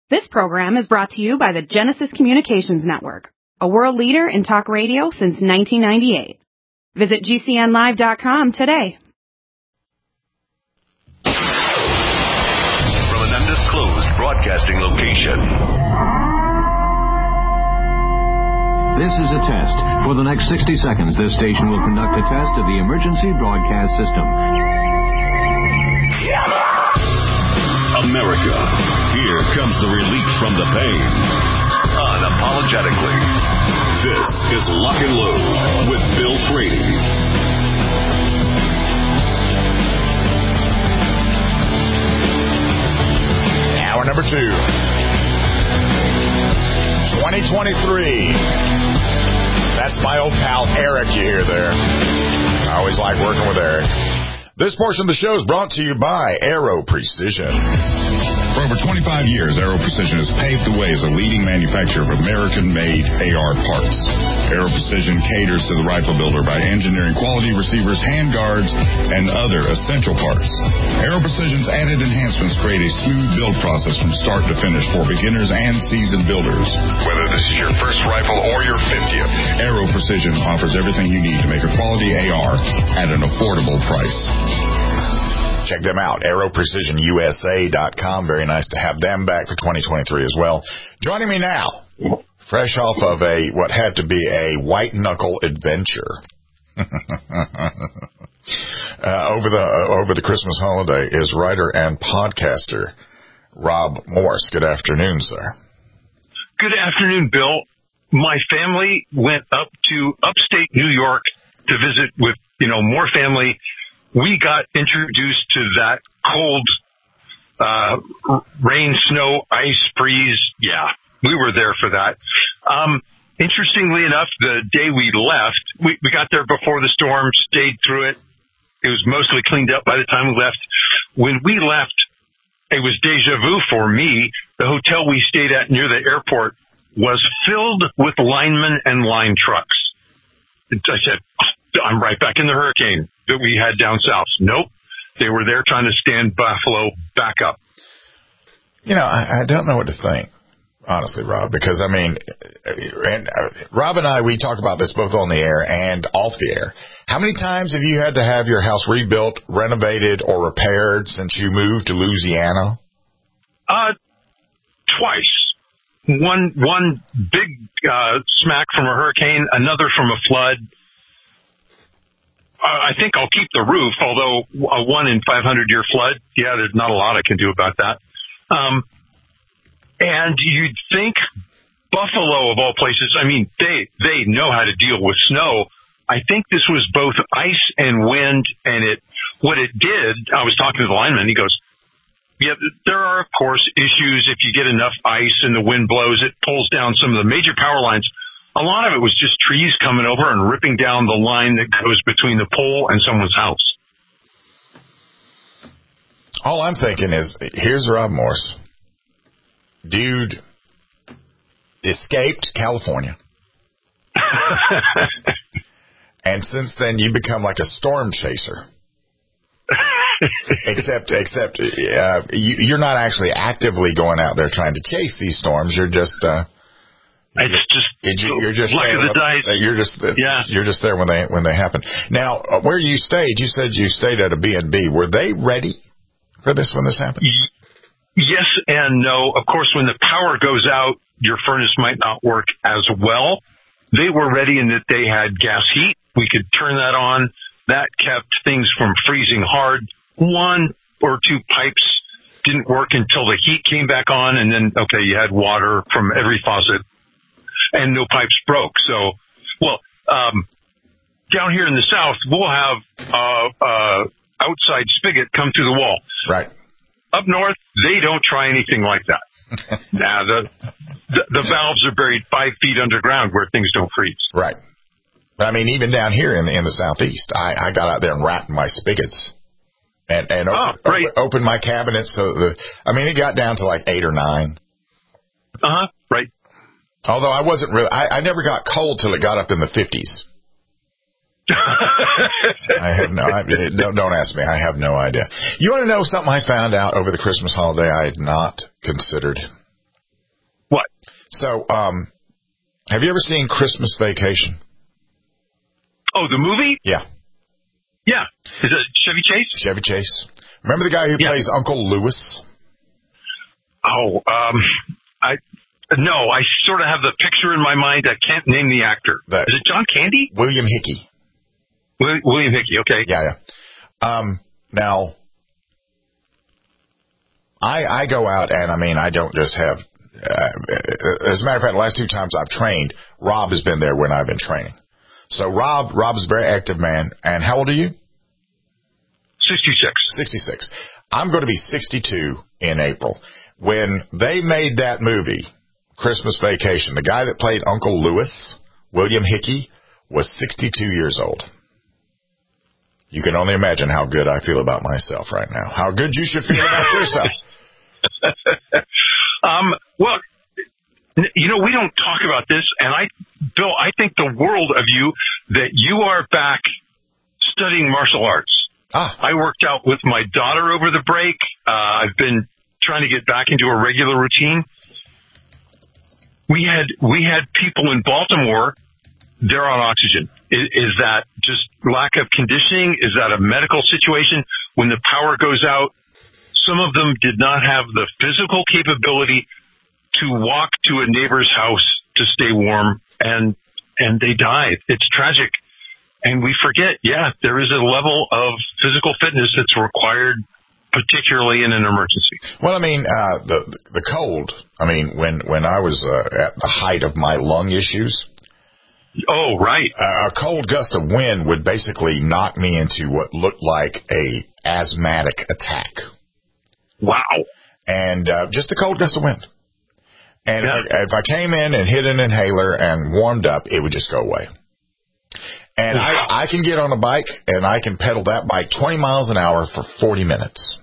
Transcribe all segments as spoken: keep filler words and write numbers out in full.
This program is brought to you by the Genesis Communications Network, a world leader in talk radio since nineteen ninety-eight. Visit G C N live dot com today. From an undisclosed broadcasting location. This is a test. For the next sixty seconds, this station will conduct a test of the emergency broadcast system. America, here comes the relief from the pain. Unapologetically. This is Lock and Load with Bill Frady. Hour number two. twenty twenty-three. That's my old pal Eric you hear there. I always like working with Eric. This portion of the show is brought to you by Aero Precision. For over twenty-five years, Aero Precision has paved the way as a leading manufacturer of American-made A R parts. Aero Precision caters to the rifle builder by engineering quality receivers, handguards, and other essential parts. Aero Precision's added enhancements create a smooth build process from start to finish for beginners and seasoned builders. Whether this is your first rifle or your fiftieth, Aero Precision offers everything you need to make a quality A R at an affordable price. Check them out, aero precision U S A dot com. Very nice to have them back for twenty twenty-three as well. Joining me now, fresh off of a what had to be a white-knuckle adventure uh, over the uh, over the Christmas holiday, is writer and podcaster Rob Morse. Good afternoon, sir. Good afternoon, Bill. My family went up to upstate New York to visit with, you know, more family. We got introduced to that cold, uh, rain, snow, ice, freeze. Yeah, we were there for that. Um, interestingly enough, the day we left, we, we got there before the storm, stayed through it. It was mostly cleaned up by the time we left. When we left, it was deja vu for me. The hotel we stayed at near the airport was filled with linemen and line trucks. I said, I'm right back in the hurricane that we had down south. Nope. They were there trying to stand Buffalo back up. You know, I, I don't know what to think, honestly, Rob, because, I mean, and, uh, Rob and I, we talk about this both on the air and off the air. How many times have you had to have your house rebuilt, renovated, or repaired since you moved to Louisiana? Uh, twice. One, one big uh, smack from a hurricane, another from a flood. Uh, I think I'll keep the roof, although a one in five hundred year flood, yeah, there's not a lot I can do about that. Um, and you'd think Buffalo, of all places, I mean, they, they know how to deal with snow. I think this was both ice and wind, and it, what it did, I was talking to the lineman, he goes, yeah, there are, of course, issues if you get enough ice and the wind blows, it pulls down some of the major power lines. A lot of it was just trees coming over and ripping down the line that goes between the pole and someone's house. All I'm thinking is, here's Rob Morse. Dude escaped California. And since then, you become like a storm chaser. except, except uh, you, you're not actually actively going out there trying to chase these storms. You're just... Uh, It's just you're just luck of the dice. You're just yeah. You're just there when they when they happen. Now, where you stayed, you said you stayed at a B and B. Were they ready for this when this happened? Yes and no. Of course, when the power goes out, your furnace might not work as well. They were ready in that they had gas heat. We could turn that on. That kept things from freezing hard. One or two pipes didn't work until the heat came back on, and then okay, you had water from every faucet. And no pipes broke. So, well, um, down here in the South, we'll have uh, uh, outside spigot come through the wall. Right. Up north, they don't try anything like that. Now, the, the the valves are buried five feet underground where things don't freeze. Right. But I mean, even down here in the in the Southeast, I, I got out there and wrapped my spigots and and oh, op- op- opened my cabinets. So the I mean, it got down to like eight or nine. Uh huh. Right. Although I wasn't really, I, I never got cold till it got up in the fifties. I have no, I, don't, don't ask me. I have no idea. You want to know something I found out over the Christmas holiday I had not considered? What? So, um, have you ever seen Christmas Vacation? Oh, the movie? Yeah. Yeah. Is it Chevy Chase? Chevy Chase. Remember the guy who yeah. plays Uncle Lewis? Oh, um, I no, I sort of have the picture in my mind. I can't name the actor. That, Is it John Candy? William Hickey. Will, William Hickey, okay. Yeah, yeah. Um, now, I I go out and, I mean, I don't just have, uh, as a matter of fact, the last two times I've trained, Rob has been there when I've been training. So Rob, Rob's a very active man. And how old are you? sixty-six. sixty-six. I'm going to be sixty-two in April. When they made that movie, Christmas Vacation, the guy that played Uncle Lewis, William Hickey, was sixty-two years old. You can only imagine how good I feel about myself right now. How good you should feel about yourself. um, well, you know, we don't talk about this, and I, Bill, I think the world of you that you are back studying martial arts. Ah. I worked out with my daughter over the break. Uh, I've been trying to get back into a regular routine. We had we had people in Baltimore. They're on oxygen. Is, is that just lack of conditioning? Is that a medical situation? When the power goes out, some of them did not have the physical capability to walk to a neighbor's house to stay warm, and and they died. It's tragic. And we forget, yeah, there is a level of physical fitness that's required, particularly in an emergency. Well, I mean, uh, the the cold, I mean, when, when I was uh, at the height of my lung issues. Oh, right. Uh, a cold gust of wind would basically knock me into what looked like a asthmatic attack. Wow. And uh, just a cold gust of wind. And yeah. if, I, if I came in and hit an inhaler and warmed up, it would just go away. And wow. I, I can get on a bike and I can pedal that bike twenty miles an hour for forty minutes.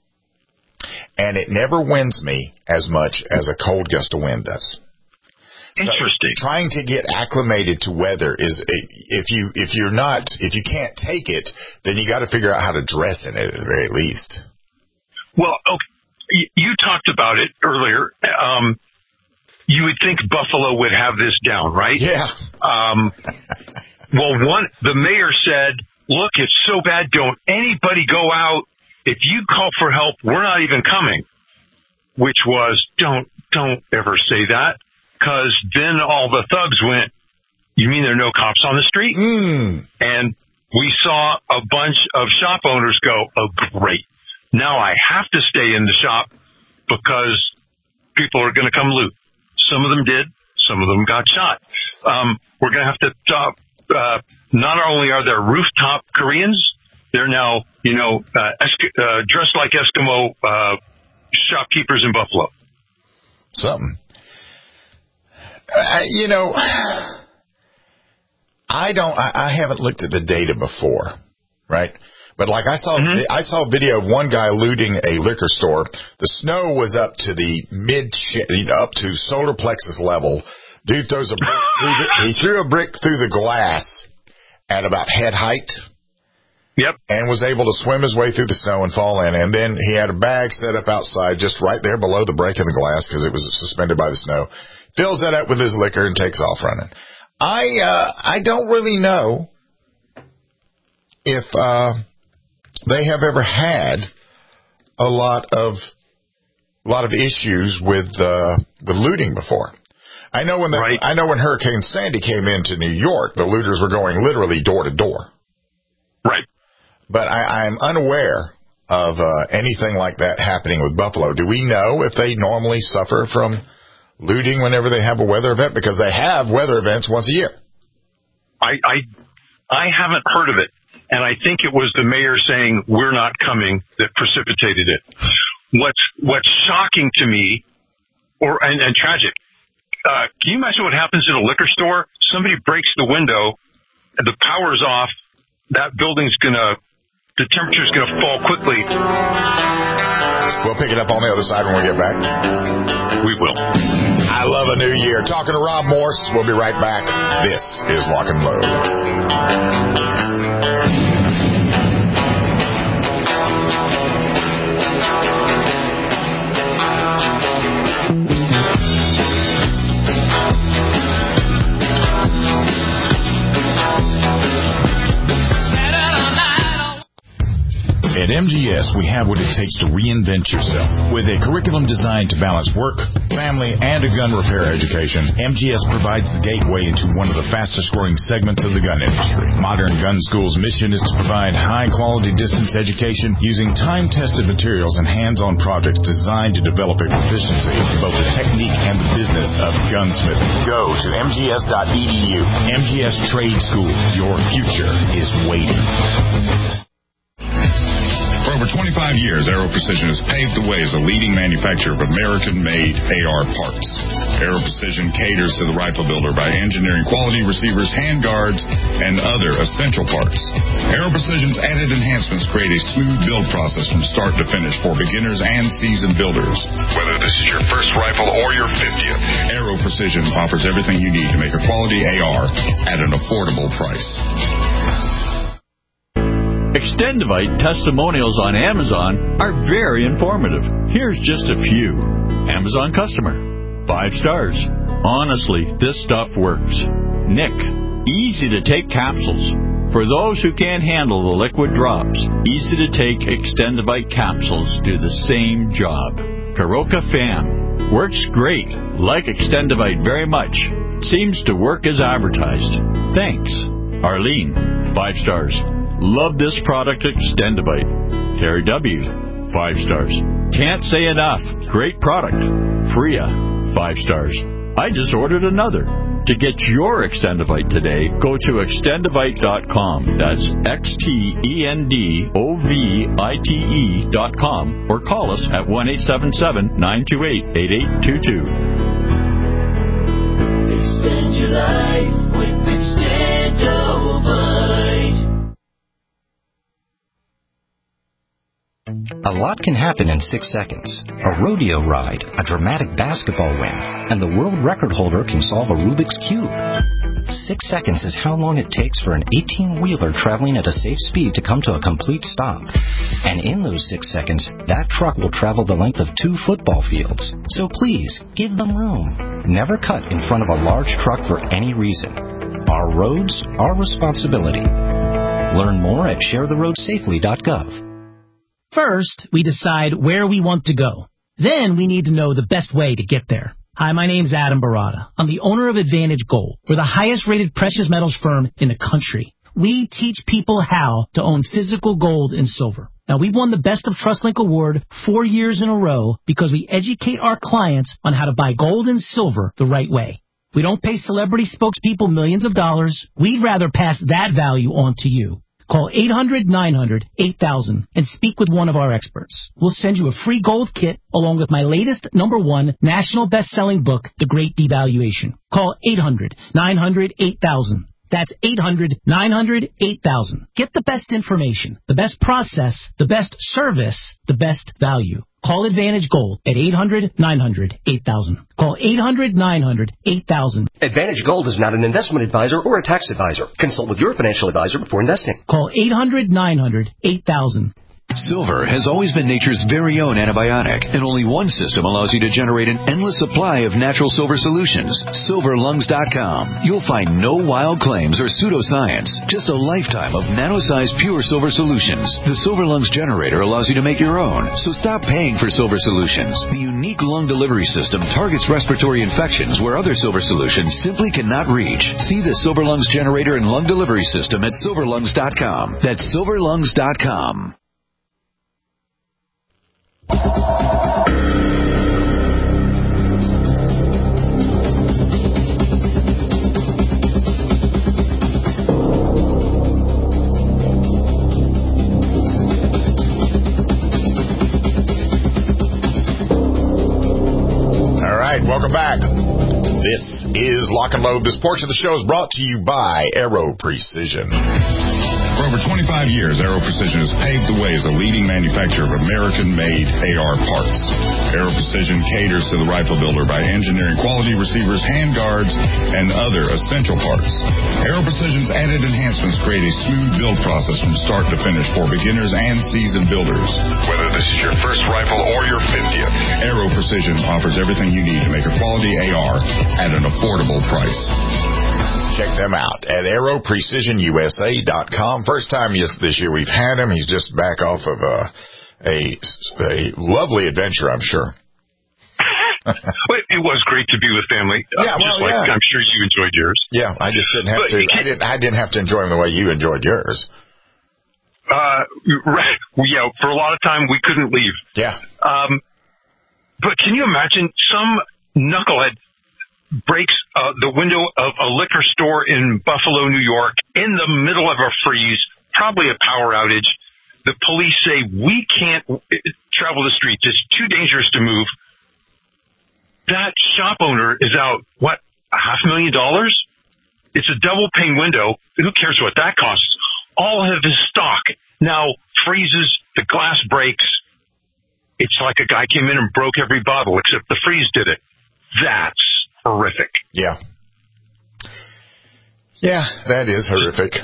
And it never winds me as much as a cold gust of wind does. Interesting. So trying to get acclimated to weather is, if you if you're not if you can't take it, then you got to figure out how to dress in it at the very least. Well, okay, you talked about it earlier. Um, you would think Buffalo would have this down, right? Yeah. Um, well, one the mayor said, "Look, it's so bad. Don't anybody go out. If you call for help, we're not even coming." Which was, don't don't ever say that. Because then all the thugs went, you mean there are no cops on the street? Mm. And we saw a bunch of shop owners go, oh, great. Now I have to stay in the shop because people are going to come loot. Some of them did. Some of them got shot. Um, we're going to have to stop. Uh, not only are there rooftop Koreans, they're now, you know, uh, Esk- uh, dressed like Eskimo uh, shopkeepers in Buffalo. Something. Uh, you know, I don't. I, I haven't looked at the data before, right? But like I saw, mm-hmm. I saw a video of one guy looting a liquor store. The snow was up to the mid, you know, up to solar plexus level. Dude throws a brick through the, he threw a brick through the glass at about head height. Yep. And was able to swim his way through the snow and fall in. And then he had a bag set up outside, just right there below the break in the glass because it was suspended by the snow. Fills that up with his liquor and takes off running. I uh, I don't really know if uh, they have ever had a lot of a lot of issues with uh, with looting before. I know when the, right. I know when Hurricane Sandy came into New York, the looters were going literally door to door. Right. But I, I'm unaware of uh, anything like that happening with Buffalo. Do we know if they normally suffer from looting whenever they have a weather event? Because they have weather events once a year. I, I I haven't heard of it. And I think it was the mayor saying, we're not coming, that precipitated it. What's what's shocking to me, or and, and tragic, uh, can you imagine what happens in a liquor store? Somebody breaks the window, the power's off, that building's going to, the temperature's going to fall quickly. We'll pick it up on the other side when we get back. We will. I love a new year. Talking to Rob Morse. We'll be right back. This is Lock and Load. M G S, we have what it takes to reinvent yourself. With a curriculum designed to balance work, family, and a gun repair education, M G S provides the gateway into one of the fastest-growing segments of the gun industry. Modern Gun School's mission is to provide high-quality distance education using time-tested materials and hands-on projects designed to develop a proficiency in both the technique and the business of gunsmithing. Go to M G S dot E D U. M G S Trade School. Your future is waiting. For over twenty-five years, Aero Precision has paved the way as a leading manufacturer of American-made A R parts. Aero Precision caters to the rifle builder by engineering quality receivers, handguards, and other essential parts. Aero Precision's added enhancements create a smooth build process from start to finish for beginners and seasoned builders. Whether this is your first rifle or your fiftieth, Aero Precision offers everything you need to make a quality A R at an affordable price. Extendivite testimonials on Amazon are very informative. Here's just a few. Amazon customer. Five stars. Honestly, this stuff works. Nick. Easy to take capsules. For those who can't handle the liquid drops, easy to take Extendivite capsules do the same job. Karoka Fan. Works great. Like Extendivite very much. Seems to work as advertised. Thanks. Arlene. Five stars. Love this product, Extendivite. Terry W. Five stars. Can't say enough. Great product. Freya. Five stars. I just ordered another. To get your Extendivite today, go to extendivite dot com. That's X T E N D O V I T E dot com or call us at one eight seven seven, nine two eight, eight eight two two. Extend your life with Extendivite. A lot can happen in six seconds. A rodeo ride, a dramatic basketball win, and the world record holder can solve a Rubik's Cube. Six seconds is how long it takes for an eighteen-wheeler traveling at a safe speed to come to a complete stop. And in those six seconds, that truck will travel the length of two football fields. So please, give them room. Never cut in front of a large truck for any reason. Our roads, our responsibility. Learn more at share the road safely dot gov. First, we decide where we want to go. Then we need to know the best way to get there. Hi, my name's Adam Barada. I'm the owner of Advantage Gold. We're the highest-rated precious metals firm in the country. We teach people how to own physical gold and silver. Now, we've won the Best of TrustLink Award four years in a row because we educate our clients on how to buy gold and silver the right way. We don't pay celebrity spokespeople millions of dollars. We'd rather pass that value on to you. Call eight hundred, nine hundred, eight thousand and speak with one of our experts. We'll send you a free gold kit along with my latest number one national best-selling book, The Great Devaluation. Call eight hundred, nine hundred, eight thousand. That's eight hundred, nine hundred, eight thousand. Get the best information, the best process, the best service, the best value. Call Advantage Gold at eight hundred, nine hundred, eight thousand. Call eight hundred, nine hundred, eight thousand. Advantage Gold is not an investment advisor or a tax advisor. Consult with your financial advisor before investing. Call eight hundred, nine hundred, eight thousand. Silver has always been nature's very own antibiotic, and only one system allows you to generate an endless supply of natural silver solutions. silver lungs dot com. You'll find no wild claims or pseudoscience, just a lifetime of nano-sized pure silver solutions. The Silver Lungs generator allows you to make your own, so stop paying for silver solutions. The unique lung delivery system targets respiratory infections where other silver solutions simply cannot reach. See the Silver Lungs generator and lung delivery system at silver lungs dot com. That's silver lungs dot com. All right, welcome back. This is Lock and Load. This portion of the show is brought to you by Aero Precision. For over twenty-five years, Aero Precision has paved the way as a leading manufacturer of American-made A R parts. Aero Precision caters to the rifle builder by engineering quality receivers, handguards, and other essential parts. Aero Precision's added enhancements create a smooth build process from start to finish for beginners and seasoned builders. Whether this is your first rifle or your fiftieth, Aero Precision offers everything you need to make a quality A R at an affordable price. Check them out at aero precision u s a dot com. First time this year we've had him. He's just back off of a, a, a lovely adventure, I'm sure. Well, it was great to be with family. Yeah, uh, well, just like yeah. I'm sure you enjoyed yours. Yeah, I just didn't have but to. I didn't. I didn't have to enjoy him the way you enjoyed yours. Uh, right. Yeah, for a lot of time we couldn't leave. Yeah. Um, but can you imagine some knucklehead breaks uh, the window of a liquor store in Buffalo, New York, in the middle of a freeze, probably a power outage. The police say we can't travel the streets; it's too dangerous to move. That shop owner is out, what, a half million dollars? It's a double pane window. Who cares what that costs? All of his stock now freezes, the glass breaks. It's like a guy came in and broke every bottle except the freeze did it. That's horrific. Yeah. Yeah, that is horrific.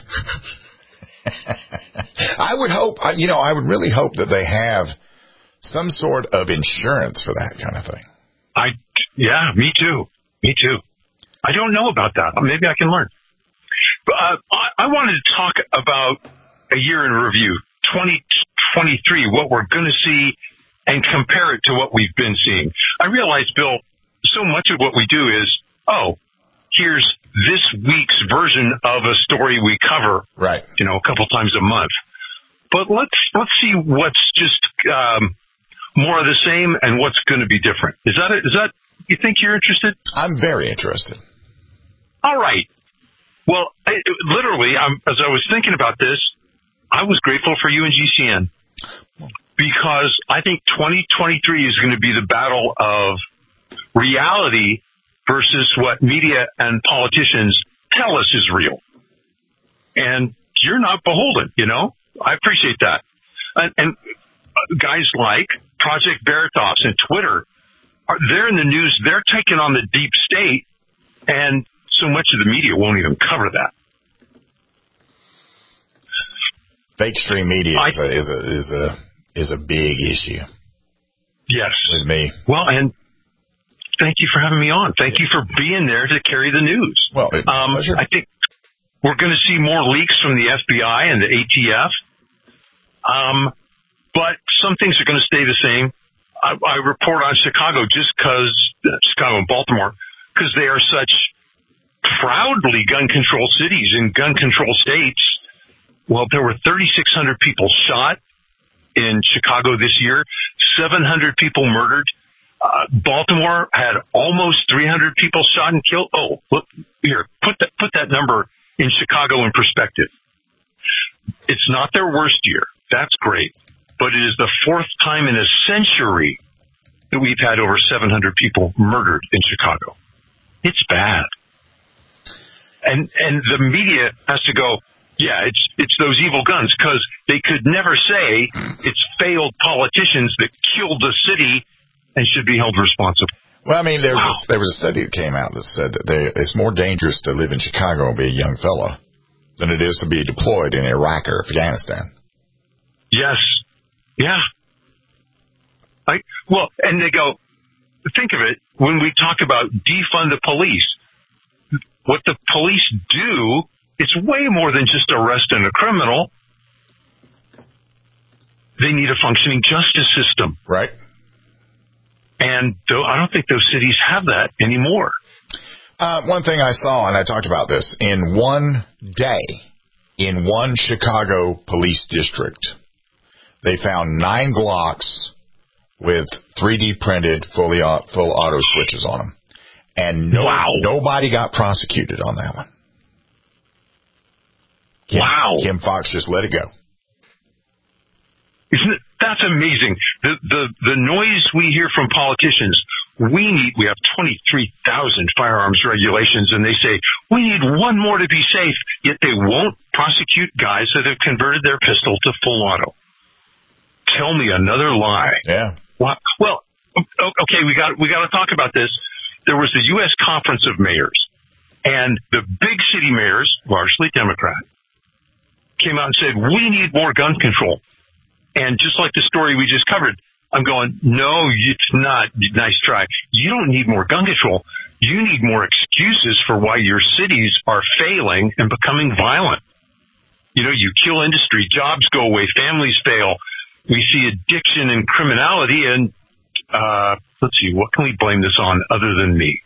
I would hope, you know, I would really hope that they have some sort of insurance for that kind of thing. I, yeah, me too. Me too. I don't know about that. Maybe I can learn. But uh, I, I wanted to talk about a year in review, twenty twenty-three, what we're going to see, and compare it to what we've been seeing. I realize, Bill, so much of what we do is, oh, here's this week's version of a story we cover, right? You know, a couple times a month. But let's let's see what's just um, more of the same and what's going to be different. Is that a, is that you think you're interested? I'm very interested. All right. Well, I, literally, I'm, as I was thinking about this, I was grateful for you and G C N because I think twenty twenty-three is going to be the battle of reality versus what media and politicians tell us is real. And you're not beholden, you know? I appreciate that. And, and guys like Project Veritas and Twitter, are they're in the news. They're taking on the deep state, and so much of the media won't even cover that. Fake stream media I, is, a, is a is a is a big issue. Yes, with me. Well, and thank you for having me on. Thank yeah. you for being there to carry the news. Well, it, um, I think we're going to see more leaks from the F B I and the A T F. Um, but some things are going to stay the same. I, I report on Chicago just because uh, Chicago and Baltimore, because they are such proudly gun control cities and gun control states. Well, there were thirty-six hundred people shot in Chicago this year, seven hundred people murdered. Uh, Baltimore had almost three hundred people shot and killed. Oh, look here, put that, put that number in Chicago in perspective. It's not their worst year. That's great. But it is the fourth time in a century that we've had over seven hundred people murdered in Chicago. It's bad. And, and the media has to go, yeah, it's, it's those evil guns, because they could never say it's failed politicians that killed the city and should be held responsible. Well, I mean, there was, wow. a, there was a study that came out that said that they, it's more dangerous to live in Chicago and be a young fella than it is to be deployed in Iraq or Afghanistan. Yes. Yeah. Like, well, and they go, think of it, when we talk about defund the police, what the police do, it's way more than just arresting a criminal. They need a functioning justice system. Right. And th- I don't think those cities have that anymore. Uh, one thing I saw, and I talked about this, in one day, in one Chicago police district, they found nine Glocks with three D printed fully uh, full auto switches on them. And no, wow. nobody got prosecuted on that one. Kim, wow. Kim Fox just let it go. Isn't it? That's amazing. The, the, the noise we hear from politicians, we need, we have twenty-three thousand firearms regulations, and they say, we need one more to be safe, yet they won't prosecute guys that have converted their pistol to full auto. Tell me another lie. Yeah. Well, well okay, we got, we got to talk about this. There was the U S Conference of Mayors, and the big city mayors, largely Democrat, came out and said, we need more gun control. And just like the story we just covered, I'm going, no, it's not. Nice try. You don't need more gun control. you need more excuses for why your cities are failing and becoming violent. You know, you kill industry, jobs go away, families fail. We see addiction and criminality, and uh, let's see, what can we blame this on other than me?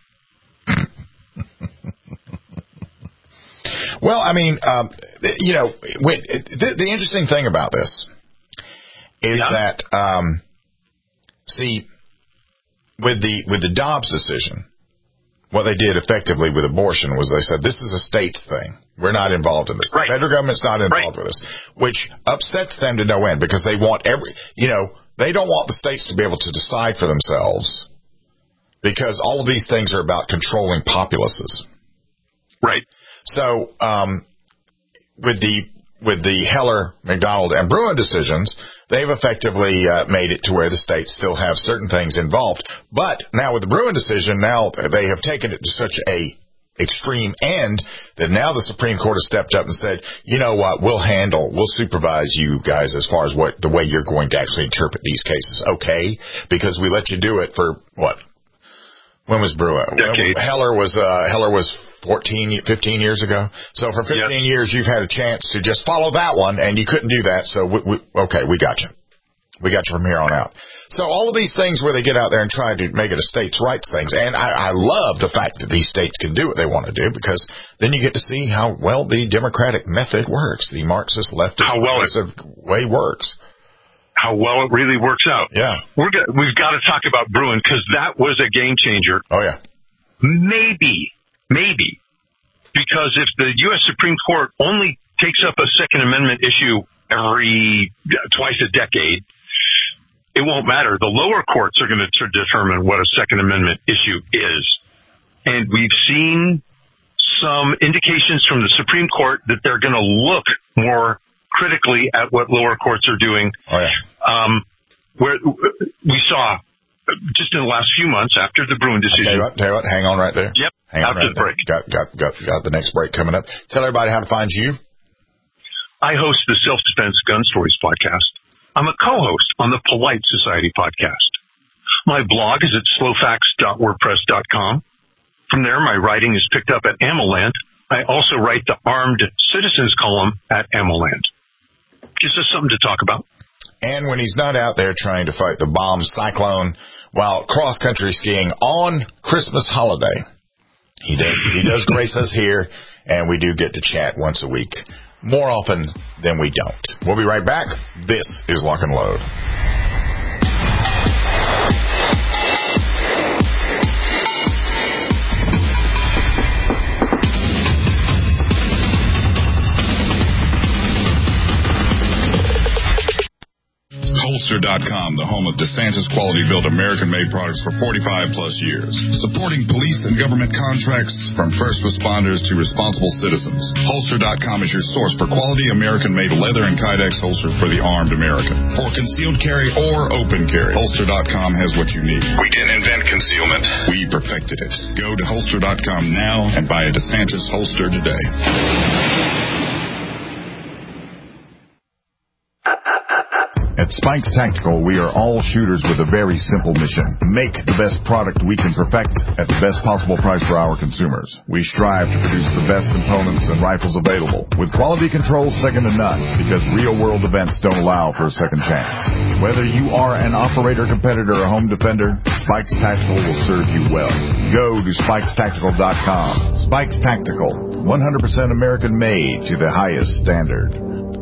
Well, I mean, um, you know, when, the, the interesting thing about this is yeah. that, um, see, with the with the Dobbs decision, what they did effectively with abortion was they said, this is a state's thing. We're not involved in this. Right. The federal government's not involved right. with this, which upsets them to no end because they want every, you know, they don't want the states to be able to decide for themselves because all of these things are about controlling populaces. Right. So, um, with the with the Heller, McDonald, and Bruen decisions, they've effectively uh, made it to where the states still have certain things involved. But now with the Bruen decision, now they have taken it to such a extreme end that now the Supreme Court has stepped up and said, you know what, we'll handle, we'll supervise you guys as far as what the way you're going to actually interpret these cases, okay? Because we let you do it for what? When was Bruen? Decade. Heller was uh, Heller was fourteen, fifteen years ago. So for fifteen yes. years, you've had a chance to just follow that one, and you couldn't do that. So we, we, okay, we got you. We got you from here on out. So all of these things where they get out there and try to make it a states' rights things, and I, I love the fact that these states can do what they want to do because then you get to see how well the Democratic method works, the Marxist leftist how well it, way works. How well it really works out. Yeah. We're go- we've got to talk about Bruen because that was a game changer. Oh, yeah. Maybe, maybe, because if the U S Supreme Court only takes up a Second Amendment issue every, twice a decade, it won't matter. The lower courts are going to determine what a Second Amendment issue is. And we've seen some indications from the Supreme Court that they're going to look more critically at what lower courts are doing. Oh, yeah. Um, where we saw just in the last few months after the Bruen decision. Tell you what, tell you what, hang on right there. Yep. Hang on after right the break. Got, got, got, got the next break coming up. Tell everybody how to find you. I host the Self-Defense Gun Stories podcast. I'm a co-host on the Polite Society podcast. My blog is at slowfacts dot wordpress dot com. From there, my writing is picked up at AmmoLand. I also write the Armed Citizens column at AmmoLand. Gives us something to talk about. And when he's not out there trying to fight the bomb cyclone while cross-country skiing on Christmas holiday, he does he does grace us here, and we do get to chat once a week, more often than we don't. We'll be right back. This is Lock and Load. Holster dot com, the home of DeSantis quality-built American-made products for forty-five plus years. Supporting police and government contracts from first responders to responsible citizens. Holster dot com is your source for quality American-made leather and Kydex holsters for the armed American. For concealed carry or open carry, Holster dot com has what you need. We didn't invent concealment. We perfected it. Go to Holster dot com now and buy a DeSantis holster today. At Spikes Tactical, we are all shooters with a very simple mission. Make the best product we can perfect at the best possible price for our consumers. We strive to produce the best components and rifles available, with quality control second to none, because real-world events don't allow for a second chance. Whether you are an operator, competitor, or home defender, Spikes Tactical will serve you well. Go to spikes tactical dot com. Spikes Tactical, one hundred percent American-made to the highest standard.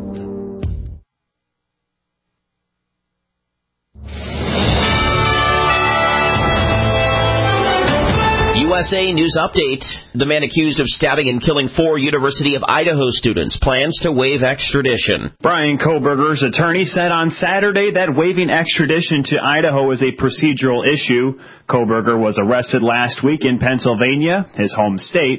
U S A News Update. The man accused of stabbing and killing four University of Idaho students plans to waive extradition. Brian Kohberger's attorney said on Saturday that waiving extradition to Idaho is a procedural issue. Kohberger was arrested last week in Pennsylvania, his home state.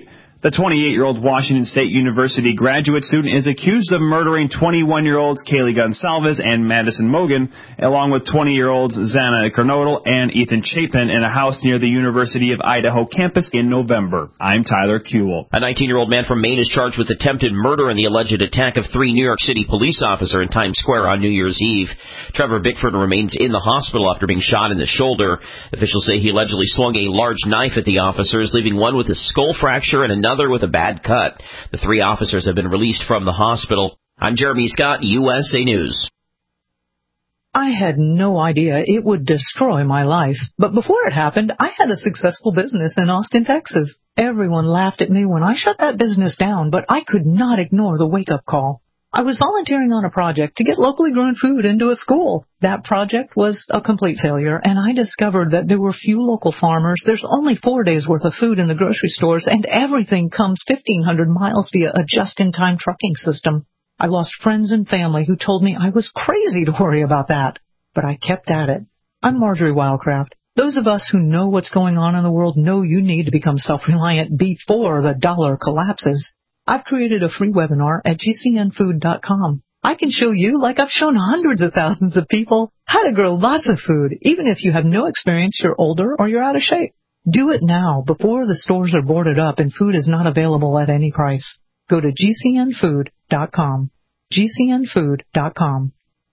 The twenty-eight-year-old Washington State University graduate student is accused of murdering twenty-one-year-olds Kaylee Gonsalves and Madison Mogan, along with twenty-year-olds Xana Kernodle and Ethan Chapin in a house near the University of Idaho campus in November. I'm Tyler Kuehl. A nineteen-year-old man from Maine is charged with attempted murder in the alleged attack of three New York City police officers in Times Square on New Year's Eve. Trevor Bickford remains in the hospital after being shot in the shoulder. Officials say he allegedly swung a large knife at the officers, leaving one with a skull fracture and another with a bad cut. The three officers have been released from the hospital. I'm Jeremy Scott, U S A News. I had no idea it would destroy my life, but before it happened, I had a successful business in Austin, Texas. Everyone laughed at me when I shut that business down, but I could not ignore the wake-up call. I was volunteering on a project to get locally grown food into a school. That project was a complete failure, and I discovered that there were few local farmers. There's only four days' worth of food in the grocery stores, and everything comes fifteen hundred miles via a just-in-time trucking system. I lost friends and family who told me I was crazy to worry about that, but I kept at it. I'm Marjorie Wildcraft. Those of us who know what's going on in the world know you need to become self-reliant before the dollar collapses. I've created a free webinar at G C N food dot com. I can show you, like I've shown hundreds of thousands of people, how to grow lots of food, even if you have no experience, you're older, or you're out of shape. Do it now, before the stores are boarded up and food is not available at any price. Go to G C N food dot com. G C N food dot com.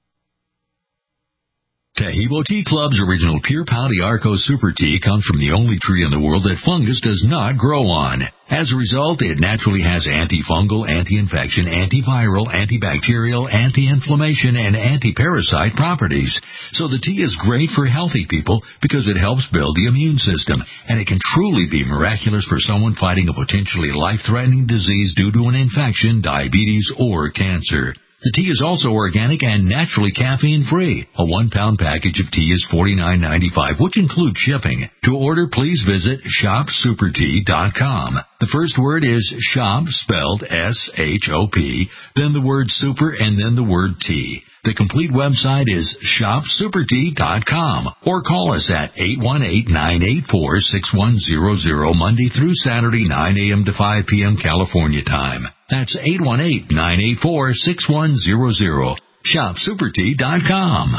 Taheebo Tea Club's original Pure Pau d'Arco Super Tea comes from the only tree in the world that fungus does not grow on. As a result, it naturally has antifungal, anti-infection, antiviral, antibacterial, anti-inflammation, and anti-parasite properties. So the tea is great for healthy people because it helps build the immune system, and it can truly be miraculous for someone fighting a potentially life-threatening disease due to an infection, diabetes, or cancer. The tea is also organic and naturally caffeine-free. A one-pound package of tea is forty-nine ninety-five, which includes shipping. To order, please visit shop super tea dot com. The first word is shop, spelled S H O P, then the word super, and then the word tea. The complete website is shop super tea dot com, or call us at eight one eight, nine eight four, six one zero zero Monday through Saturday, nine a.m. to five p.m. California time. That's eight one eight, nine eight four, six one zero zero. shop super tea dot com.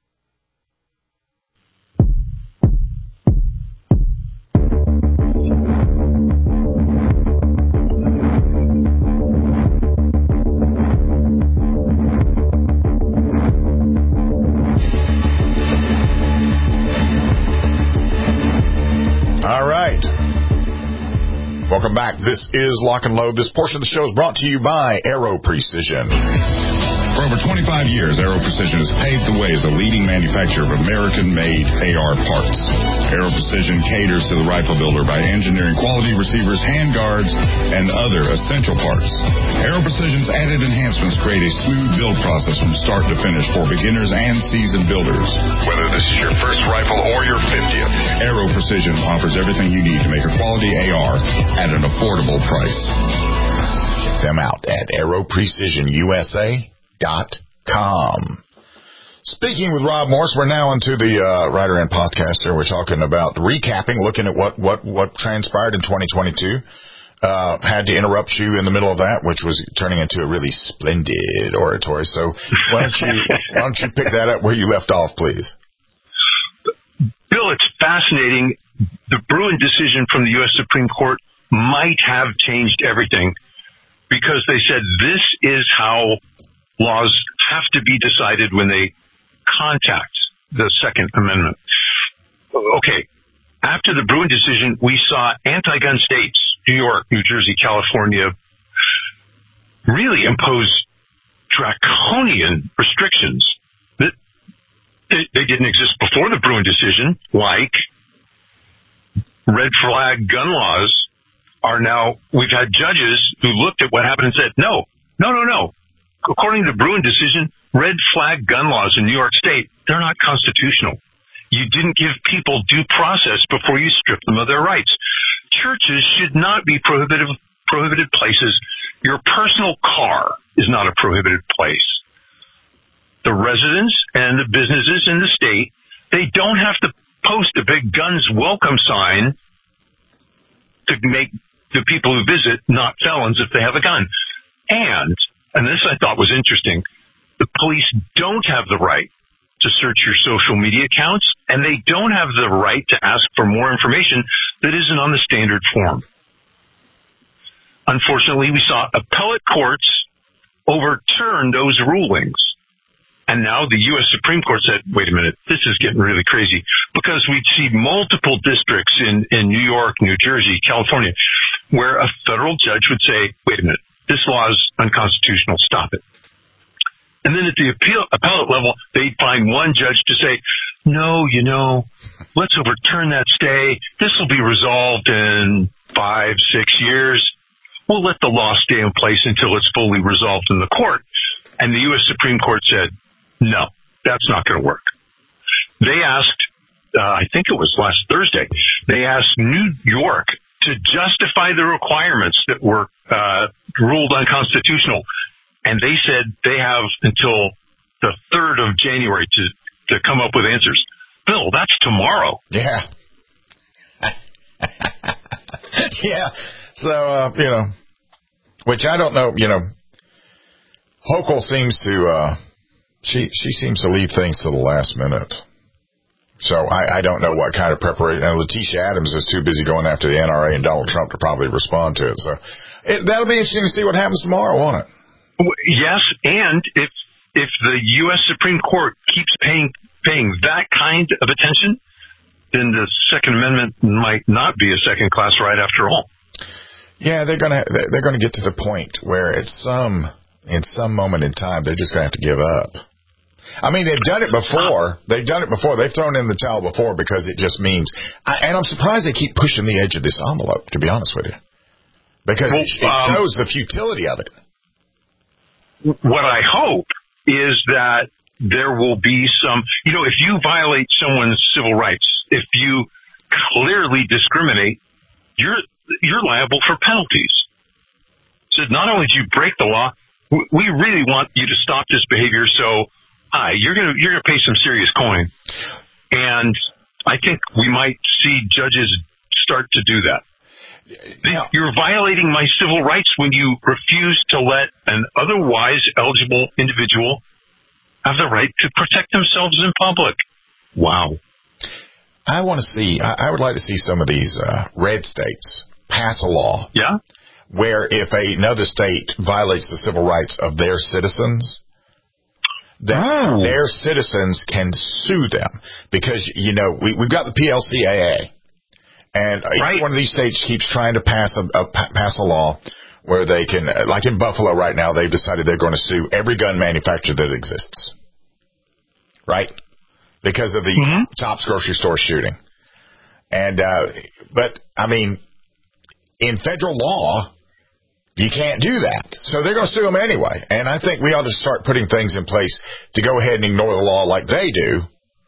All right. Welcome back. This is Lock and Load. This portion of the show is brought to you by Aero Precision. For over twenty-five years, Aero Precision has paved the way as a leading manufacturer of American-made A R parts. Aero Precision caters to the rifle builder by engineering quality receivers, handguards, and other essential parts. Aero Precision's added enhancements create a smooth build process from start to finish for beginners and seasoned builders. Whether this is your first rifle or your fiftieth, Aero Precision offers everything you need to make a quality A R at an affordable price. Check them out at aero precision U S A dot com. Speaking with Rob Morse, we're now into the uh, Writer and Podcaster. We're talking about recapping, looking at what, what, what transpired in twenty twenty-two. Uh, had to interrupt you in the middle of that, which was turning into a really splendid oratory. So why don't you why don't you pick that up where you left off, please? Bill, it's fascinating. The Bruen decision from the U S Supreme Court might have changed everything, because they said this is how laws have to be decided when they contact the Second Amendment. Okay, after the Bruen decision, we saw anti-gun states, New York, New Jersey, California, really impose draconian restrictions that they, they didn't exist before the Bruen decision, like red flag gun laws. Are now, we've had judges who looked at what happened and said, no, no, no, no. According to the Bruen decision, red flag gun laws in New York State, they're not constitutional. You didn't give people due process before you stripped them of their rights. Churches should not be prohibited, prohibited places. Your personal car is not a prohibited place. The residents and the businesses in the state, they don't have to post a big guns welcome sign to make the people who visit not felons if they have a gun. And, and this I thought was interesting, the police don't have the right to search your social media accounts, and they don't have the right to ask for more information that isn't on the standard form. Unfortunately, we saw appellate courts overturn those rulings. And now the U S Supreme Court said, wait a minute, this is getting really crazy, because we'd see multiple districts in, in New York, New Jersey, California, where a federal judge would say, wait a minute, this law is unconstitutional, stop it. And then at the appeal, appellate level, they'd find one judge to say, no, you know, let's overturn that stay. This will be resolved in five, six years. We'll let the law stay in place until it's fully resolved in the court. And the U S Supreme Court said, no, that's not going to work. They asked, uh, I think it was last Thursday, they asked New York to justify the requirements that were uh, ruled unconstitutional. And they said they have until the third of January to, to come up with answers. Bill, that's tomorrow. Yeah. yeah. So, uh, you know, which I don't know, you know, Hochul seems to, uh, she, she seems to leave things to the last minute. So I, I don't know what kind of preparation. And Letitia Adams is too busy going after the N R A and Donald Trump to probably respond to it. So it, that'll be interesting to see what happens tomorrow, won't it? Yes, and if if the U S Supreme Court keeps paying paying that kind of attention, then the Second Amendment might not be a second class right after all. Yeah, they're gonna they're gonna get to the point where at some in some moment in time they're just gonna have to give up. I mean, they've done it before. They've done it before. They've thrown in the towel before because it just means. I, and I'm surprised they keep pushing the edge of this envelope. To be honest with you, because well, it, it um, shows the futility of it. What I hope is that there will be some, you know, if you violate someone's civil rights, if you clearly discriminate, you're you're liable for penalties. So not only do you break the law, we really want you to stop this behavior. So, hi, you're gonna you're gonna pay some serious coin, and I think we might see judges start to do that. You're violating my civil rights when you refuse to let an otherwise eligible individual have the right to protect themselves in public. Wow. I want to see, I, I would like to see some of these uh, red states pass a law. Yeah. Where if a, another state violates the civil rights of their citizens, that oh. their citizens can sue them. Because, you know, we, we've got the P L C A A. And right. each one of these states keeps trying to pass a, a pass a law where they can, like in Buffalo right now, they've decided they're going to sue every gun manufacturer that exists, right? Because of the mm-hmm. Tops grocery store shooting. And uh, but I mean, in federal law, you can't do that, so they're going to sue them anyway. And I think we ought to start putting things in place to go ahead and ignore the law like they do.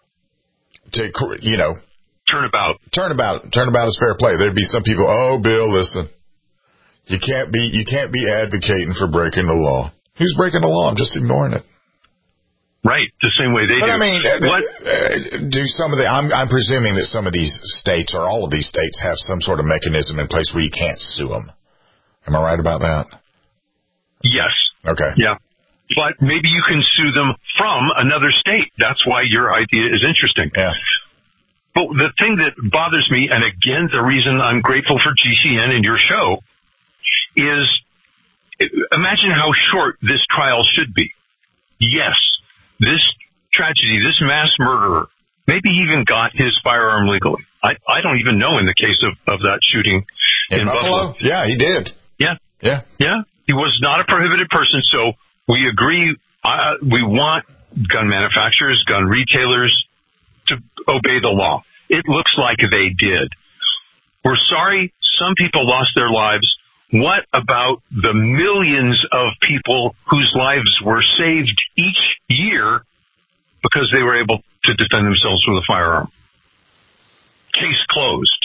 To you know. Turnabout. Turnabout. Turnabout is fair play. There'd be some people, oh, Bill, listen, you can't be you can't be advocating for breaking the law. Who's breaking the law? I'm just ignoring it. Right, the same way they but do. I mean, what? Uh, do some of the? I'm, I'm presuming that some of these states or all of these states have some sort of mechanism in place where you can't sue them. Am I right about that? Yes. Okay. Yeah. But maybe you can sue them from another state. That's why your idea is interesting. Yeah. But the thing that bothers me, and again, the reason I'm grateful for G C N and your show, is imagine how short this trial should be. Yes, this tragedy, this mass murderer, maybe he even got his firearm legally. I, I don't even know in the case of, of that shooting in, in Buffalo. Buffalo. Yeah, he did. Yeah. Yeah. Yeah. He was not a prohibited person, so we agree. Uh, we want gun manufacturers, gun retailers, to obey the law. It looks like they did. We're sorry some people lost their lives. What about the millions of people whose lives were saved each year because they were able to defend themselves with a firearm? Case closed.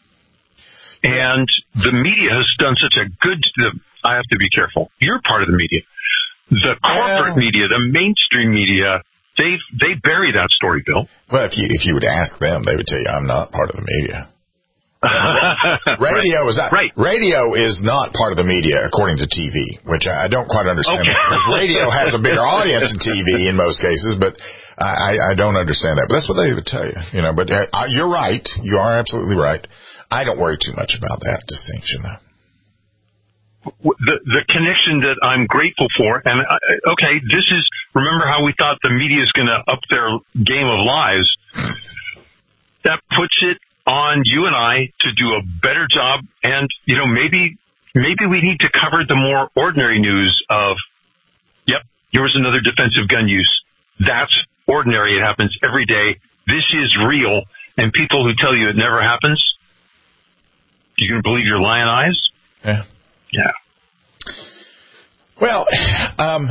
And the media has done such a good, I have to be careful. You're part of the media. The corporate yeah. media, the mainstream media, They they bury that story, Bill. Well, if you if you would ask them, they would tell you I'm not part of the media. radio right. is not, right. radio is not part of the media according to T V, which I don't quite understand. Okay. Because radio has a bigger audience than T V in most cases, but I, I don't understand that. But that's what they would tell you, you know. But uh, you're right. You are absolutely right. I don't worry too much about that distinction, though. The, the connection that I'm grateful for, and I, okay, this is, remember how we thought the media is going to up their game of lies? That puts it on you and I to do a better job, and, you know, maybe, maybe we need to cover the more ordinary news of, yep, here was another defensive gun use. That's ordinary. It happens every day. This is real, and people who tell you it never happens, you going to believe your lion eyes? Yeah. Yeah. Well, um,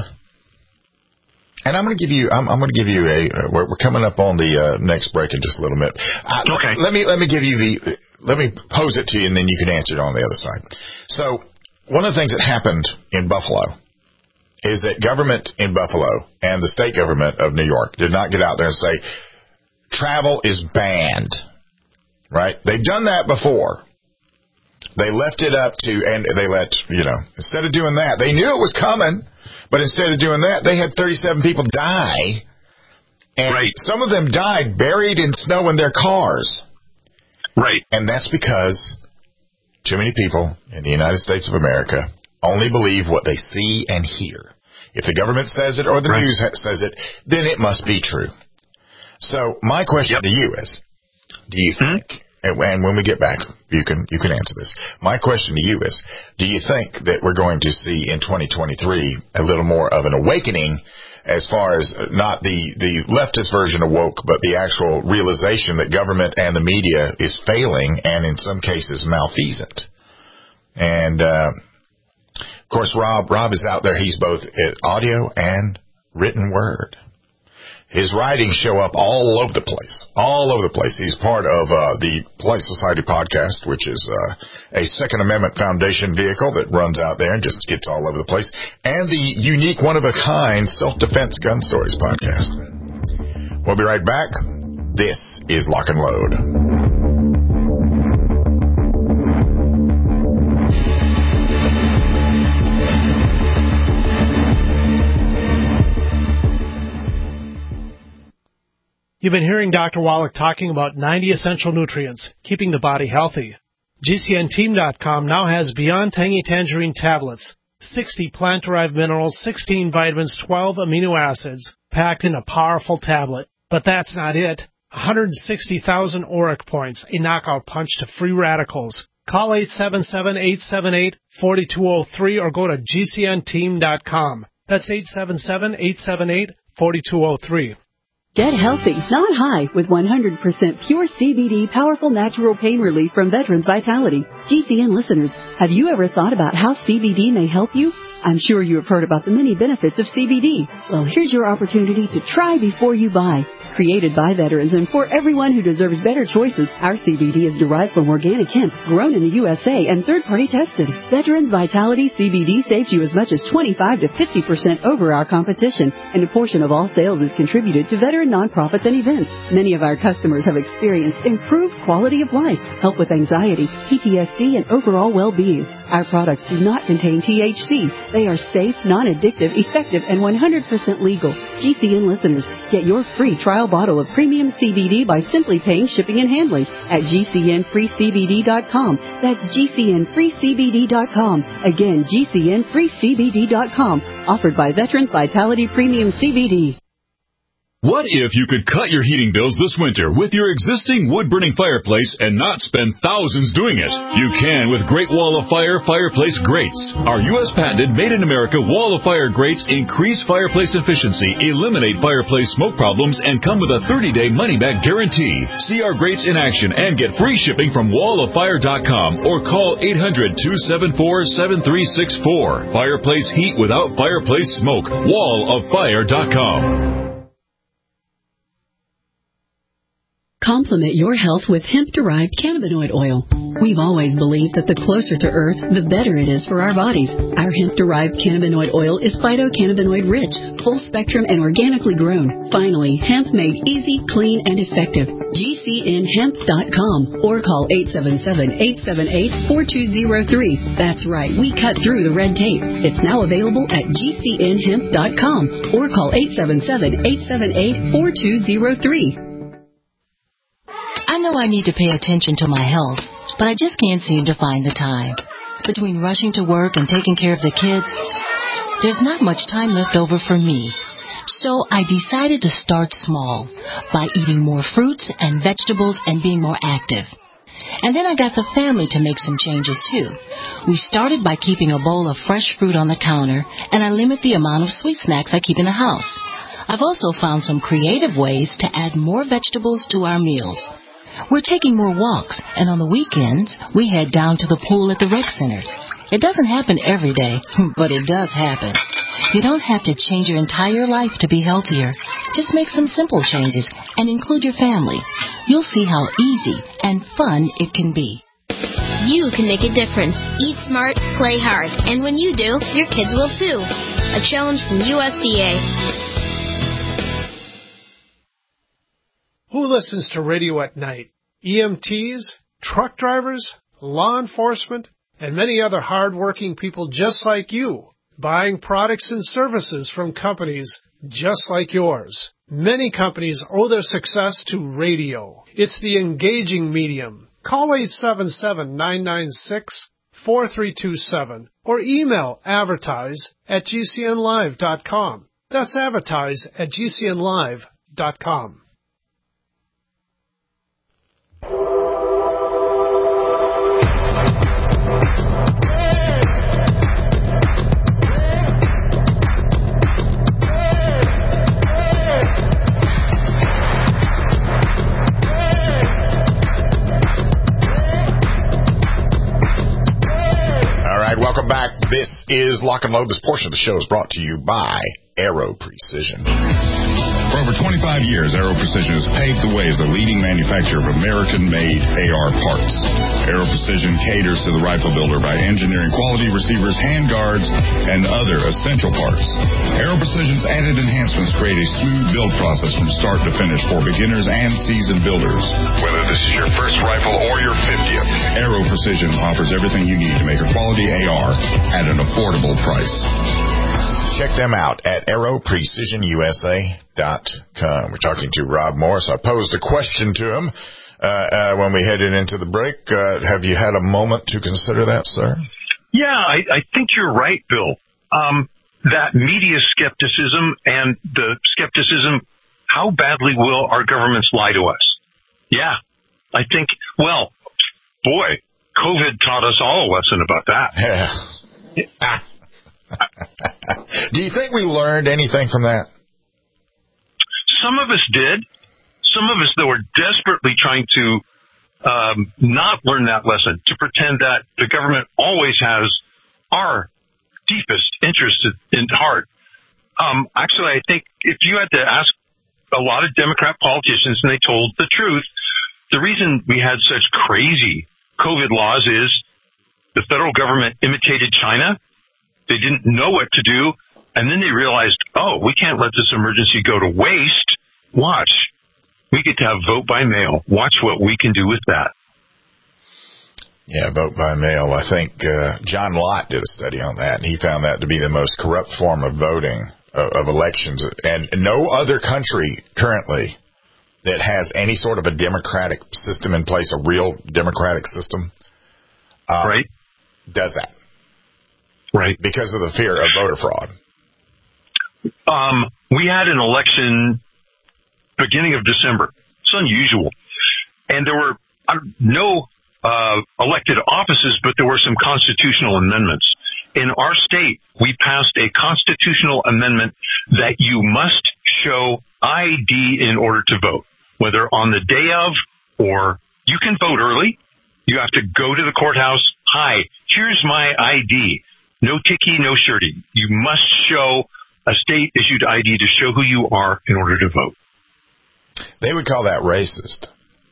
and I'm going to give you, I'm, I'm going to give you a, uh, we're, we're coming up on the uh, next break in just a little bit. Uh, okay. Let me, let me give you the, let me pose it to you and then you can answer it on the other side. So one of the things that happened in Buffalo is that government in Buffalo and the state government of New York did not get out there and say, travel is banned, right? They've done that before. They left it up to, and they let, you know, instead of doing that, they knew it was coming, but instead of doing that, they had thirty-seven people die, and right. some of them died buried in snow in their cars. Right. And that's because too many people in the United States of America only believe what they see and hear. If the government says it or the right. news says it, then it must be true. So my question yep. to you is, do you think, mm-hmm. and when we get back, you can you can answer this. My question to you is, do you think that we're going to see in twenty twenty-three a little more of an awakening as far as not the, the leftist version of woke, but the actual realization that government and the media is failing and in some cases malfeasant? And, uh, of course, Rob, Rob is out there. He's both audio and written word. His writings show up all over the place, all over the place. He's part of uh, the Polite Society podcast, which is uh, a Second Amendment Foundation vehicle that runs out there and just gets all over the place, and the unique, one-of-a-kind Self-Defense Gun Stories podcast. We'll be right back. This is Lock and Load. You've been hearing Doctor Wallach talking about ninety essential nutrients, keeping the body healthy. G C N team dot com now has Beyond Tangy Tangerine tablets, sixty plant-derived minerals, sixteen vitamins, twelve amino acids, packed in a powerful tablet. But that's not it. one hundred sixty thousand auric points, a knockout punch to free radicals. Call eight seven seven, eight seven eight, four two zero three or go to G C N team dot com. That's eight seven seven, eight seven eight, four two zero three. Get healthy, not high, with one hundred percent pure C B D powerful natural pain relief from Veterans Vitality. G C N listeners, have you ever thought about how C B D may help you? I'm sure you have heard about the many benefits of C B D. Well, here's your opportunity to try before you buy. Created by veterans and for everyone who deserves better choices, our C B D is derived from organic hemp, grown in the U S A, and third-party tested. Veterans Vitality C B D saves you as much as twenty-five to fifty percent over our competition, and a portion of all sales is contributed to veteran nonprofits and events. Many of our customers have experienced improved quality of life, help with anxiety, P T S D, and overall well-being. Our products do not contain T H C. They are safe, non-addictive, effective, and one hundred percent legal. G C N listeners, get your free trial bottle of premium C B D by simply paying shipping and handling at G C N free C B D dot com. That's G C N free C B D dot com. Again, G C N free C B D dot com. Offered by Veterans Vitality Premium C B D. What if you could cut your heating bills this winter with your existing wood-burning fireplace and not spend thousands doing it? You can with Great Wall of Fire fireplace grates. Our U S patented made-in-America Wall of Fire grates increase fireplace efficiency, eliminate fireplace smoke problems, and come with a thirty-day money-back guarantee. See our grates in action and get free shipping from wall of fire dot com or call eight hundred, two seven four, seven three six four. Fireplace heat without fireplace smoke. wall of fire dot com. Complement your health with hemp-derived cannabinoid oil. We've always believed that the closer to Earth, the better it is for our bodies. Our hemp-derived cannabinoid oil is phytocannabinoid-rich, full-spectrum, and organically grown. Finally, hemp made easy, clean, and effective. G C N hemp dot com or call eight seven seven, eight seven eight, four two zero three. That's right, we cut through the red tape. It's now available at G C N hemp dot com or call eight seven seven, eight seven eight, four two zero three. I know I need to pay attention to my health, but I just can't seem to find the time. Between rushing to work and taking care of the kids, there's not much time left over for me. So I decided to start small by eating more fruits and vegetables and being more active. And then I got the family to make some changes too. We started by keeping a bowl of fresh fruit on the counter, and I limit the amount of sweet snacks I keep in the house. I've also found some creative ways to add more vegetables to our meals. We're taking more walks, and on the weekends, we head down to the pool at the rec center. It doesn't happen every day, but it does happen. You don't have to change your entire life to be healthier. Just make some simple changes and include your family. You'll see how easy and fun it can be. You can make a difference. Eat smart, play hard. And when you do, your kids will too. A challenge from U S D A. Who listens to radio at night? E M Ts, truck drivers, law enforcement, and many other hard-working people just like you, buying products and services from companies just like yours. Many companies owe their success to radio. It's the engaging medium. Call eight seven seven, nine nine six, four three two seven or email advertise at G C N live dot com. That's advertise at G C N live dot com. Welcome back. This is Lock and Load. This portion of the show is brought to you by Aero Precision. For over twenty-five years, Aero Precision has paved the way as a leading manufacturer of American-made A R parts. Aero Precision caters to the rifle builder by engineering quality receivers, handguards, and other essential parts. Aero Precision's added enhancements create a smooth build process from start to finish for beginners and seasoned builders. Whether this is your first rifle or your fiftieth, Aero Precision offers everything you need to make a quality A R at an affordable price. Check them out at aero precision U S A dot com. We're talking to Rob Morris. I posed a question to him uh, uh, when we headed into the break. Uh, have you had a moment to consider that, sir? Yeah, I, I think you're right, Bill. Um, that media skepticism and the skepticism, how badly will our governments lie to us? Yeah, I think, well, boy, COVID taught us all a lesson about that. Yeah. Do you think we learned anything from that? Some of us did. Some of us, though, are desperately trying to um, not learn that lesson, to pretend that the government always has our deepest interest in heart. Um, actually, I think if you had to ask a lot of Democrat politicians and they told the truth, the reason we had such crazy COVID laws is the federal government imitated China. They didn't know what to do, and then they realized, oh, we can't let this emergency go to waste. Watch. We get to have vote by mail. Watch what we can do with that. Yeah, vote by mail. I think uh, John Lott did a study on that, and he found that to be the most corrupt form of voting, of, of elections. And no other country currently that has any sort of a democratic system in place, a real democratic system, uh, right, does that. Right. Because of the fear of voter fraud. Um, we had an election beginning of December. It's unusual. And there were uh, no uh, elected offices, but there were some constitutional amendments. In our state, we passed a constitutional amendment that you must show I D in order to vote, whether on the day of or you can vote early. You have to go to the courthouse. Hi, here's my I D. No ticky, no shirty. You must show a state-issued I D to show who you are in order to vote. They would call that racist.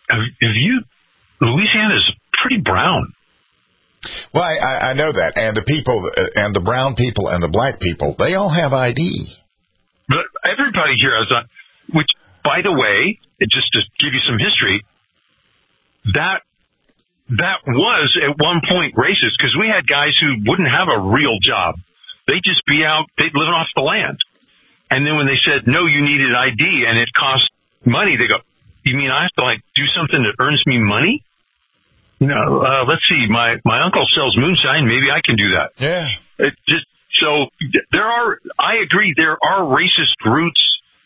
have, have you, Louisiana is pretty brown. Well, I, I know that. And the people, and the brown people and the black people, they all have I D. But everybody here has a, which, by the way, just to give you some history, that that was at one point racist because we had guys who wouldn't have a real job. They'd just be out, they'd live off the land. And then when they said, no, you needed I D and it cost money, they go, you mean I have to like do something that earns me money? No, uh, let's see, my, my uncle sells moonshine, maybe I can do that. Yeah. It just, so there are, I agree, there are racist roots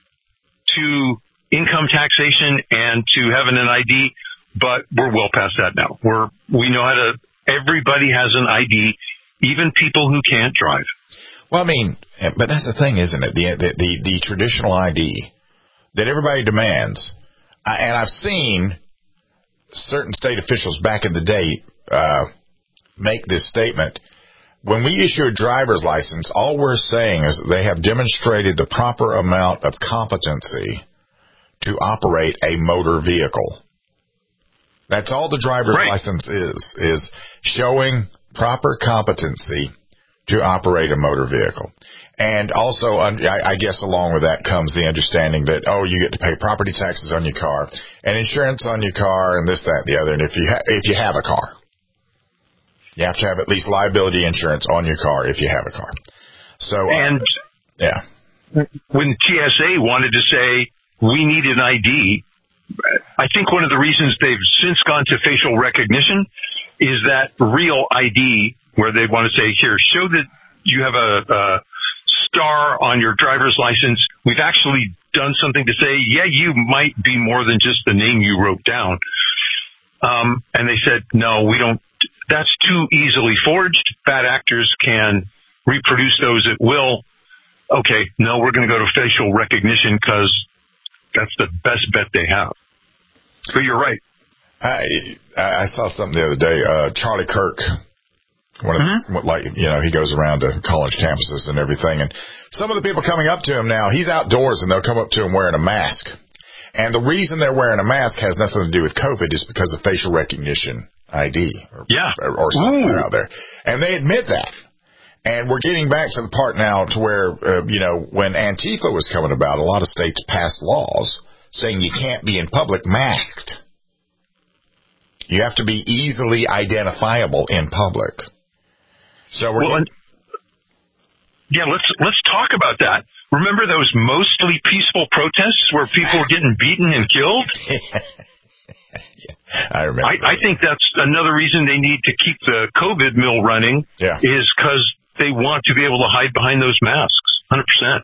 to income taxation and to having an I D, but we're well past that now. We're, we know how to, everybody has an I D, even people who can't drive. Well, I mean, but that's the thing, isn't it? The, the, the, the traditional I D that everybody demands, and I've seen certain state officials back in the day uh, make this statement. When we issue a driver's license, all we're saying is that they have demonstrated the proper amount of competency to operate a motor vehicle. That's all the driver's right. license is, is showing proper competency to operate a motor vehicle. And also, I guess along with that comes the understanding that, oh, you get to pay property taxes on your car and insurance on your car and this, that, and the other. And if you ha- if you have a car, you have to have at least liability insurance on your car if you have a car. So, and uh, yeah, when T S A wanted to say we need an I D, I think one of the reasons they've since gone to facial recognition is that real I D, where they want to say, here, show that you have a, a star on your driver's license. We've actually done something to say, yeah, you might be more than just the name you wrote down. Um, and they said, no, we don't. That's too easily forged. Bad actors can reproduce those at will. Okay, no, we're going to go to facial recognition because that's the best bet they have. But you're right. I I saw something the other day. Uh, Charlie Kirk, one of mm-hmm. the, like you know, he goes around to college campuses and everything, and some of the people coming up to him now, he's outdoors and they'll come up to him wearing a mask, and the reason they're wearing a mask has nothing to do with COVID. It's because of facial recognition I D, or, yeah, or, or something out there, and they admit that. And we're getting back to the part now to where uh, you know, when Antifa was coming about, a lot of states passed laws saying you can't be in public masked. You have to be easily identifiable in public. So we're well, getting... yeah, let's let's talk about that. Remember those mostly peaceful protests where people were getting beaten and killed? yeah, I remember. I, I think that's another reason they need to keep the COVID mill running. Yeah. Is because they want to be able to hide behind those masks. one hundred percent.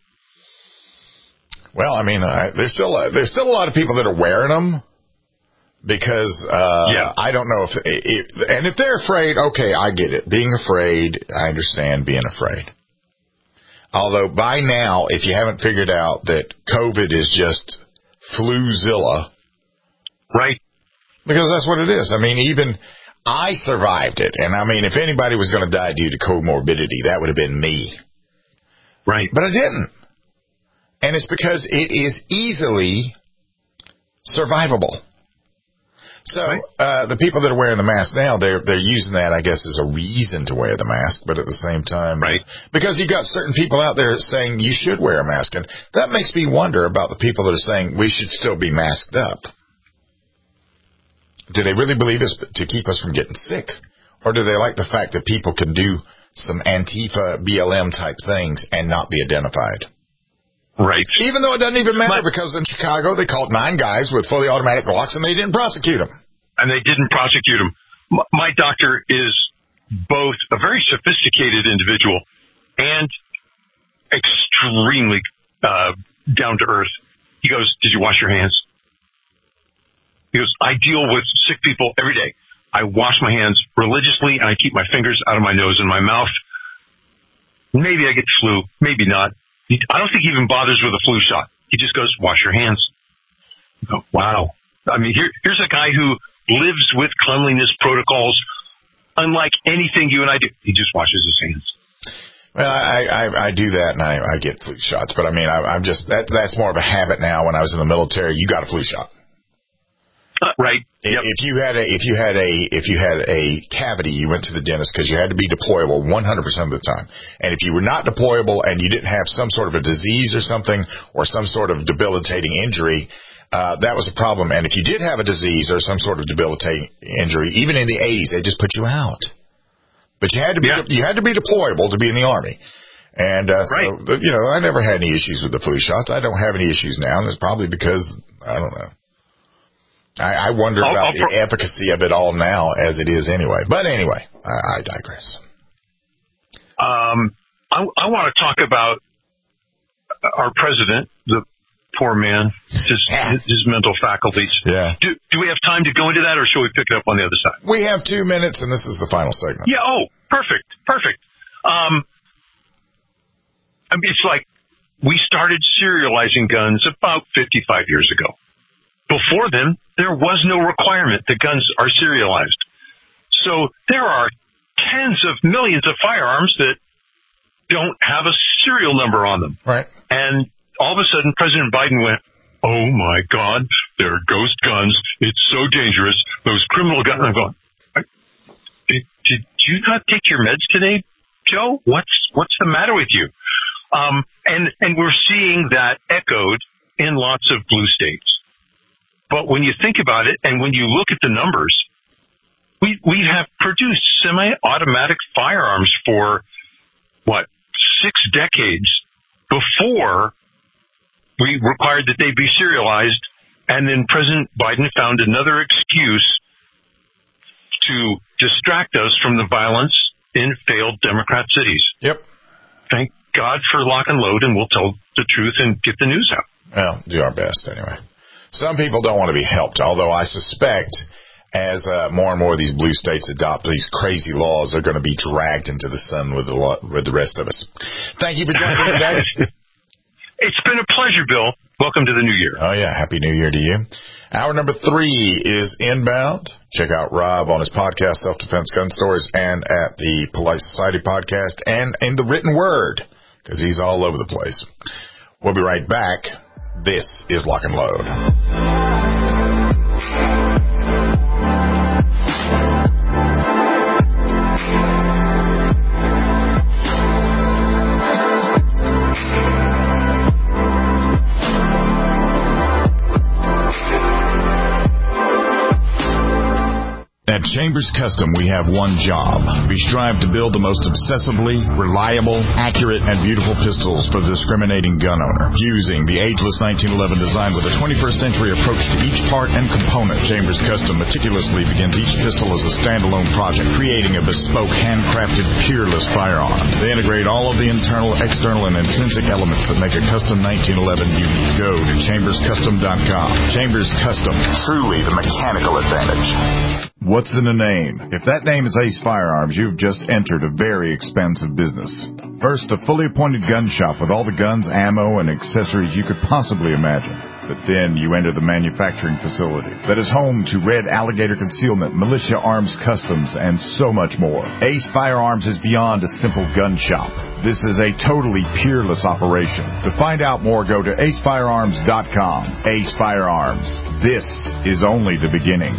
Well, I mean, uh, there's still a, there's still a lot of people that are wearing them. Because uh, yeah. I don't know if, it, and if they're afraid, okay, I get it. Being afraid, I understand being afraid. Although by now, if you haven't figured out that COVID is just fluzilla. Right. Because that's what it is. I mean, even I survived it. And I mean, if anybody was going to die due to comorbidity, that would have been me. Right. But I didn't. And it's because it is easily survivable. So uh, the people that are wearing the mask now, they're they're using that, I guess, as a reason to wear the mask. But at the same time, right. because you've got certain people out there saying you should wear a mask. And that makes me wonder about the people that are saying we should still be masked up. Do they really believe it's to keep us from getting sick? Or do they like the fact that people can do some Antifa, B L M type things and not be identified? Right. Even though it doesn't even matter, My, because in Chicago they caught nine guys with fully automatic Glocks and they didn't prosecute them. And they didn't prosecute them. My doctor is both a very sophisticated individual and extremely uh, down to earth. He goes, "Did you wash your hands?" He goes, "I deal with sick people every day. I wash my hands religiously and I keep my fingers out of my nose and my mouth. Maybe I get the flu, maybe not. I don't think he even bothers with a flu shot. He just goes, wash your hands." Oh, wow. I mean, here, here's a guy who lives with cleanliness protocols, unlike anything you and I do. He just washes his hands. Well, I, I, I do that, and I, I get flu shots. But, I mean, I, I'm just that that's more of a habit now. When I was in the military, you got a flu shot. Uh, right. Yep. If you had a if you had a if you had a cavity, you went to the dentist because you had to be deployable one hundred percent of the time. And if you were not deployable and you didn't have some sort of a disease or something or some sort of debilitating injury, uh, that was a problem. And if you did have a disease or some sort of debilitating injury, even in the eighties, they just put you out. But you had to be yeah. you had to be deployable to be in the Army. And uh, so right. you know, I never had any issues with the flu shots. I don't have any issues now, and it's probably because I don't know. I, I wonder I'll, about I'll the pro- efficacy of it all now as it is anyway. But anyway, I, I digress. Um, I, I want to talk about our president, the poor man, his, yeah. his mental faculties. Yeah. Do, do we have time to go into that, or shall we pick it up on the other side? We have two minutes, and this is the final segment. Yeah. Oh, perfect. Perfect. Um, I mean, it's like we started serializing guns about fifty-five years ago. Before then, there was no requirement that guns are serialized. So there are tens of millions of firearms that don't have a serial number on them. Right. And all of a sudden, President Biden went, oh, my God, they're ghost guns. It's so dangerous. Those criminal guns. I'm going, did, did you not take your meds today, Joe? What's what's the matter with you? Um, and, and we're seeing that echoed in lots of blue states. But when you think about it, and when you look at the numbers, we we have produced semi-automatic firearms for, what, six decades before we required that they be serialized, and then President Biden found another excuse to distract us from the violence in failed Democrat cities. Yep. Thank God for lock and load, and we'll tell the truth and get the news out. Well, do our best anyway. Some people don't want to be helped, although I suspect as uh, more and more of these blue states adopt these crazy laws, they're going to be dragged into the sun with the, lo- with the rest of us. Thank you for joining me today. It's been a pleasure, Bill. Welcome to the new year. Oh, yeah. Happy New Year to you. Hour number three is inbound. Check out Rob on his podcast, Self-Defense Gun Stories, and at the Polite Society podcast, and in the written word, because he's all over the place. We'll be right back. This is Lock and Load. At Chambers Custom, we have one job. We strive to build the most obsessively, reliable, accurate, and beautiful pistols for the discriminating gun owner. Using the ageless nineteen eleven design with a twenty-first century approach to each part and component, Chambers Custom meticulously begins each pistol as a standalone project, creating a bespoke, handcrafted, peerless firearm. They integrate all of the internal, external, and intrinsic elements that make a custom nineteen eleven unique. Go to chambers custom dot com. Chambers Custom, truly the mechanical advantage. What's in a name? If that name is Ace Firearms, you've just entered a very expensive business. First, a fully appointed gun shop with all the guns, ammo, and accessories you could possibly imagine. But then you enter the manufacturing facility that is home to Red Alligator Concealment, Militia Arms Customs, and so much more. Ace Firearms is beyond a simple gun shop. This is a totally peerless operation. To find out more, go to ace firearms dot com. Ace Firearms. This is only the beginning.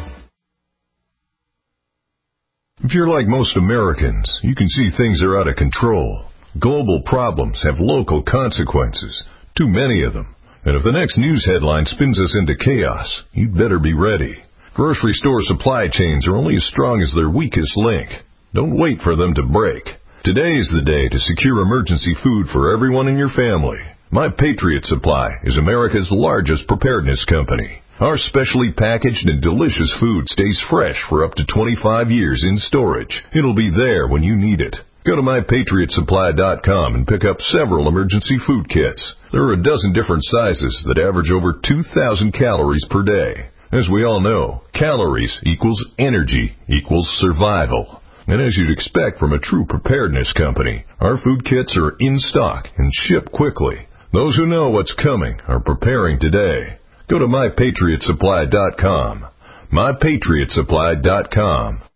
If you're like most Americans, you can see things are out of control. Global problems have local consequences, too many of them. And if the next news headline spins us into chaos, you'd better be ready. Grocery store supply chains are only as strong as their weakest link. Don't wait for them to break. Today is the day to secure emergency food for everyone in your family. My Patriot Supply is America's largest preparedness company. Our specially packaged and delicious food stays fresh for up to twenty-five years in storage. It'll be there when you need it. Go to my patriot supply dot com and pick up several emergency food kits. There are a dozen different sizes that average over two thousand calories per day. As we all know, calories equals energy equals survival. And as you'd expect from a true preparedness company, our food kits are in stock and ship quickly. Those who know what's coming are preparing today. Go to my patriot supply dot com. my patriot supply dot com.